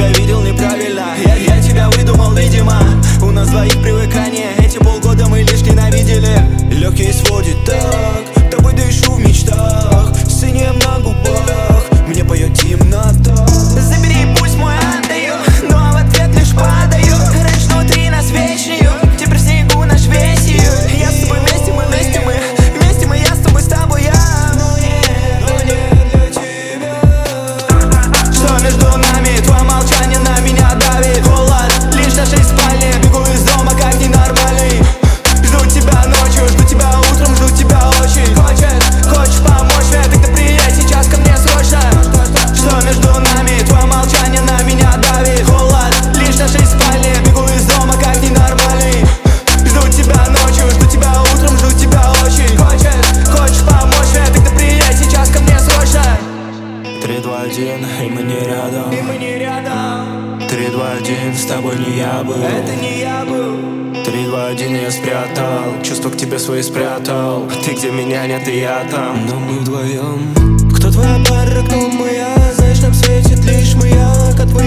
тебя видел неправильно. Я тебя выдумал, видимо. У нас двоих привыкание. Эти полгода мы лишь ненавидели. Легкие сводит так, тобой дышу в мечтах, с инеем на губах мне поет темнота. Забери, пусть мой отдаю, но в ответ лишь падаю. Раньше внутри нас вечнею, теперь в снегу наш весью. Я с тобой вместе, мы вместе, мы вместе, мы я с тобой я. Но не для тебя. Что между нами? Твое молчание на меня давит. Холод лишь в нашей спальне. Бегу из дома как ненормальный. Жду тебя ночью, жду тебя утром, жду тебя очень. Хочешь помочь мне? Тогда приедь сейчас ко мне срочно. Что между нами? Твое молчание на меня давит. Холод лишь в нашей спальне. Бегу из дома как ненормальный. Жду тебя ночью, жду тебя утром, жду тебя очень. Хочешь помочь мне? Тогда приедь сейчас ко мне срочно. 3, 2, 1, и мы не рядом. 3, 2, 1, с тобой не я был. Это не я был. 3, 2, 1, я спрятал чувства к тебе свои спрятал. Ты где меня нет, и я там, но мы вдвоем. Кто твоя пара, кто моя? Знаешь, нам светит лишь моя. Как твой